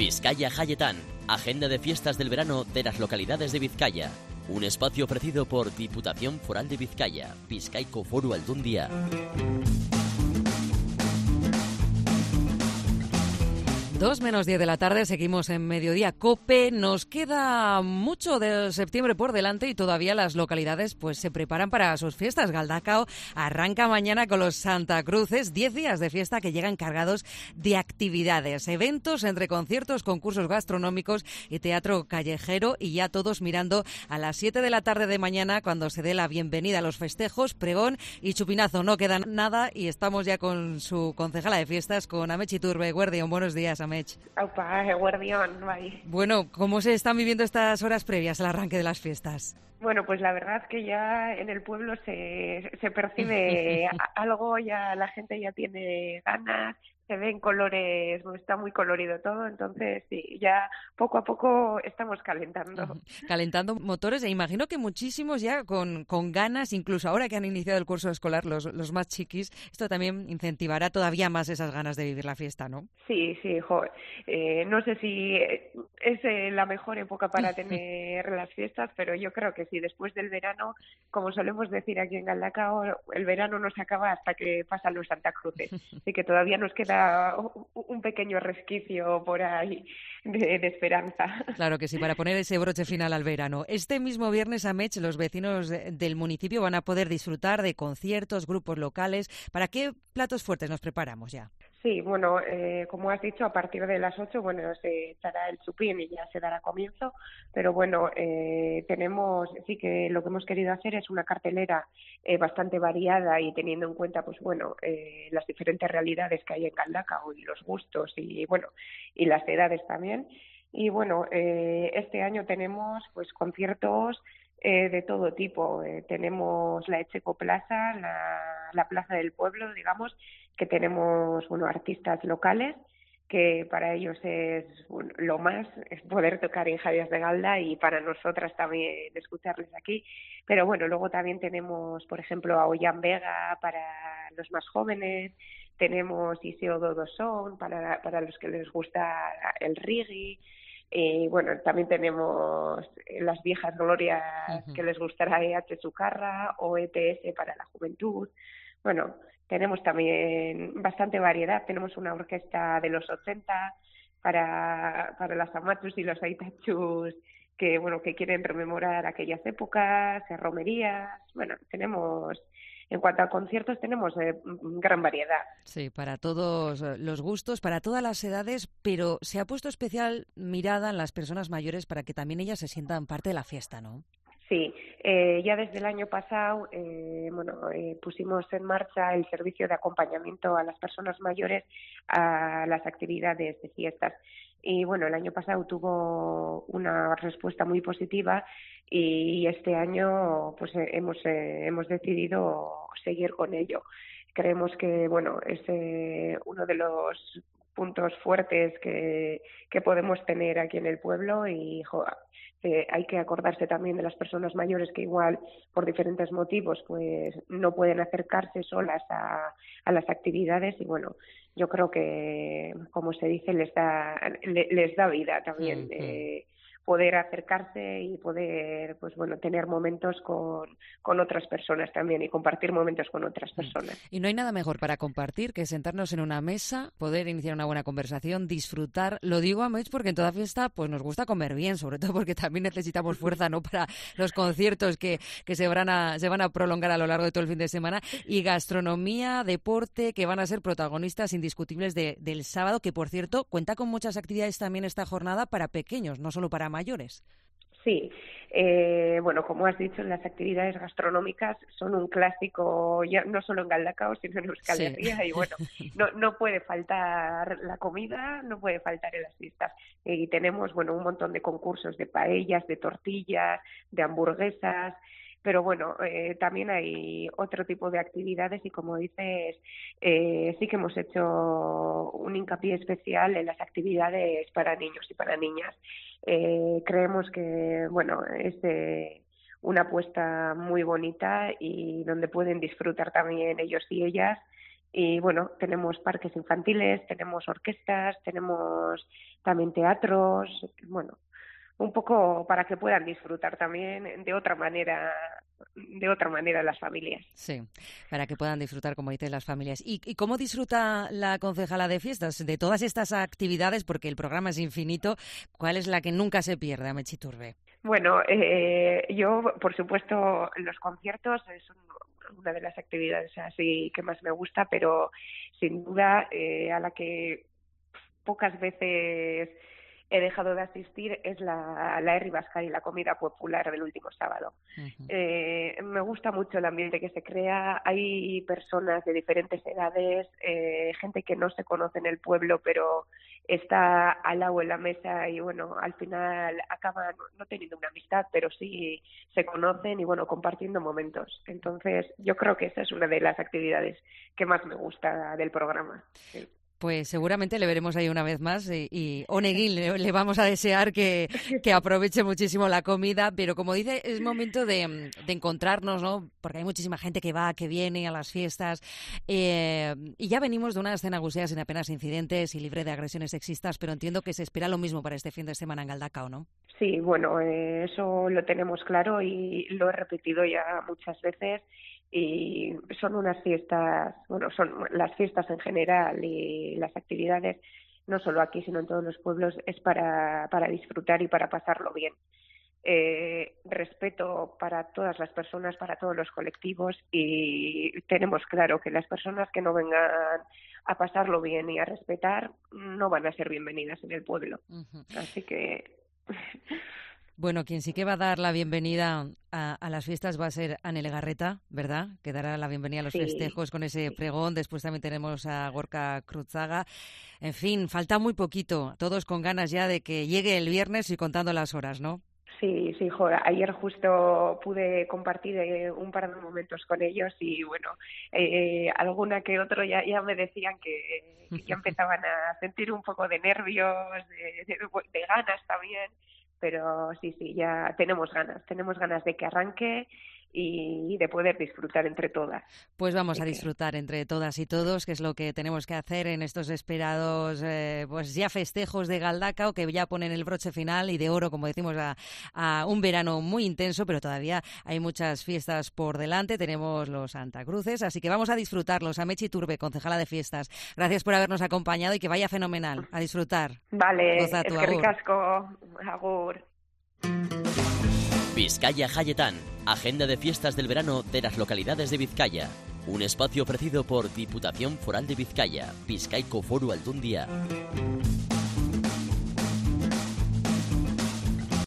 Vizcaya Jayetán, agenda de fiestas del verano de las localidades de Vizcaya. Un espacio ofrecido por Diputación Foral de Vizcaya, Bizkaiko Foru Aldundia. 2:10 de la tarde, seguimos en Mediodía Cope. Nos queda mucho de septiembre por delante y todavía las localidades pues se preparan para sus fiestas. Galdakao arranca mañana con los Santa Cruces, 10 días de fiesta que llegan cargados de actividades, eventos entre conciertos, concursos gastronómicos y teatro callejero, y ya todos mirando a las 7 de la tarde de mañana cuando se dé la bienvenida a los festejos, pregón y chupinazo. No queda nada y estamos ya con su concejala de fiestas, con Amets Iturbe. Guardión, buenos días, Amets. Aupa, guardión, bai. Bueno, ¿cómo se están viviendo estas horas previas al arranque de las fiestas? Bueno, pues la verdad que ya en el pueblo se percibe algo, ya la gente ya tiene ganas, se ven colores, está muy colorido todo, entonces sí, ya poco a poco estamos calentando. Calentando motores, e imagino que muchísimos ya con ganas, incluso ahora que han iniciado el curso escolar los más chiquis, esto también incentivará todavía más esas ganas de vivir la fiesta, ¿no? Sí, no sé si es la mejor época para tener las fiestas, pero yo creo que sí, después del verano, como solemos decir aquí en Galdakao, el verano no se acaba hasta que pasan los Santa Cruces, así que todavía nos queda un pequeño resquicio por ahí de esperanza. Claro que sí, para poner ese broche final al verano. Este mismo viernes, Amets, los vecinos del municipio van a poder disfrutar de conciertos, grupos locales. ¿Para qué platos fuertes nos preparamos ya? Sí, bueno, como has dicho, a partir de las 8, bueno, se echará el chupín y ya se dará comienzo, pero bueno, tenemos, sí que lo que hemos querido hacer es una cartelera bastante variada y teniendo en cuenta, pues bueno, las diferentes realidades que hay en Galdakao y los gustos y bueno, y las edades también. Y bueno, este año tenemos pues conciertos de todo tipo. Tenemos la Echeco Plaza, la Plaza del Pueblo, digamos, que tenemos artistas locales, que para ellos es lo más, es poder tocar en Javias de Galda y para nosotras también escucharles aquí. Pero bueno, luego también tenemos, por ejemplo, a Ollán Vega para los más jóvenes, tenemos Iseo Dodo Son para los que les gusta el reggae. Bueno, también tenemos las viejas glorias que les gustará EH Sucarra o ETS para la juventud. Bueno, tenemos también bastante variedad. Tenemos una orquesta de los 80 para las amatus y los aitachus que quieren rememorar aquellas épocas, romerías. Bueno, en cuanto a conciertos, tenemos gran variedad. Sí, para todos los gustos, para todas las edades, pero se ha puesto especial mirada en las personas mayores para que también ellas se sientan parte de la fiesta, ¿no? Sí, ya desde el año pasado pusimos en marcha el servicio de acompañamiento a las personas mayores a las actividades de fiestas. Y bueno, el año pasado tuvo una respuesta muy positiva y este año pues hemos decidido seguir con ello. Creemos que bueno, es uno de los puntos fuertes que podemos tener aquí en el pueblo y hay que acordarse también de las personas mayores que igual por diferentes motivos pues no pueden acercarse solas a las actividades y bueno, yo creo que como se dice les da vida también poder acercarse y poder pues bueno tener momentos con otras personas también y compartir momentos con otras personas. Y no hay nada mejor para compartir que sentarnos en una mesa, poder iniciar una buena conversación, disfrutar. Lo digo, Amets, porque en toda fiesta pues nos gusta comer bien, sobre todo porque también necesitamos fuerza, ¿no?, para los conciertos que se van a prolongar a lo largo de todo el fin de semana, y gastronomía, deporte, que van a ser protagonistas indiscutibles del sábado, que por cierto cuenta con muchas actividades también esta jornada para pequeños, no solo para mayores. Sí, bueno, como has dicho, las actividades gastronómicas son un clásico, ya no solo en Galdakao, sino en Euskal Herria, sí. Y bueno, no puede faltar la comida, no puede faltar en las fiestas. Y tenemos, bueno, un montón de concursos de paellas, de tortillas, de hamburguesas, pero bueno, también hay otro tipo de actividades y como dices, sí que hemos hecho un hincapié especial en las actividades para niños y para niñas. Creemos que, bueno, es una apuesta muy bonita y donde pueden disfrutar también ellos y ellas Y bueno, tenemos parques infantiles, tenemos orquestas, tenemos también teatros, bueno, un poco para que puedan disfrutar también de otra manera las familias. Sí, para que puedan disfrutar, como dices, las familias. ¿Y cómo disfruta la concejala de fiestas de todas estas actividades? Porque el programa es infinito. ¿Cuál es la que nunca se pierde, Ametxi Iturbe? Bueno, yo, por supuesto, los conciertos es una de las actividades así que más me gusta, pero sin duda a la que pocas veces he dejado de asistir es la Herri Bascari, la comida popular del último sábado. Uh-huh. Me gusta mucho el ambiente que se crea. Hay personas de diferentes edades, gente que no se conoce en el pueblo, pero está al lado en la mesa y bueno, al final acaban no teniendo una amistad, pero sí se conocen y bueno, compartiendo momentos. Entonces yo creo que esa es una de las actividades que más me gusta del programa. Sí. Pues seguramente le veremos ahí una vez más y Oneguín le vamos a desear que aproveche muchísimo la comida, pero como dice, es momento de encontrarnos, ¿no? Porque hay muchísima gente que va, que viene a las fiestas y ya venimos de una escena gusea sin apenas incidentes y libre de agresiones sexistas, pero entiendo que se espera lo mismo para este fin de semana en Galdakao, ¿no? Sí, bueno, eso lo tenemos claro y lo he repetido ya muchas veces. Y son unas fiestas, bueno, son las fiestas en general y las actividades, no solo aquí, sino en todos los pueblos, es para disfrutar y para pasarlo bien. Respeto para todas las personas, para todos los colectivos y tenemos claro que las personas que no vengan a pasarlo bien y a respetar no van a ser bienvenidas en el pueblo. Uh-huh. Así que... Bueno, quien sí que va a dar la bienvenida a las fiestas va a ser Ane Legarreta, ¿verdad? Que dará la bienvenida a los festejos con ese pregón. Después también tenemos a Gorka Cruzaga. En fin, falta muy poquito. Todos con ganas ya de que llegue el viernes y contando las horas, ¿no? Sí, joder, ayer justo pude compartir un par de momentos con ellos y bueno, alguna que otro ya me decían que ya empezaban a sentir un poco de nervios, de ganas también. Pero sí, ya tenemos ganas de que arranque y de poder disfrutar entre todas. Pues vamos a disfrutar entre todas y todos, que es lo que tenemos que hacer en estos esperados pues ya festejos de Galdakao, que ya ponen el broche final y de oro, como decimos, a un verano muy intenso, pero todavía hay muchas fiestas por delante. Tenemos los Santa Cruces, así que vamos a disfrutarlos. Ametxi Iturbe, concejala de fiestas, gracias por habernos acompañado y que vaya fenomenal. A disfrutar. Vale, eskerrik asko, agur. Vizcaya Jaietan, agenda de fiestas del verano de las localidades de Vizcaya. Un espacio ofrecido por Diputación Foral de Vizcaya, Bizkaiko Foru Aldundia.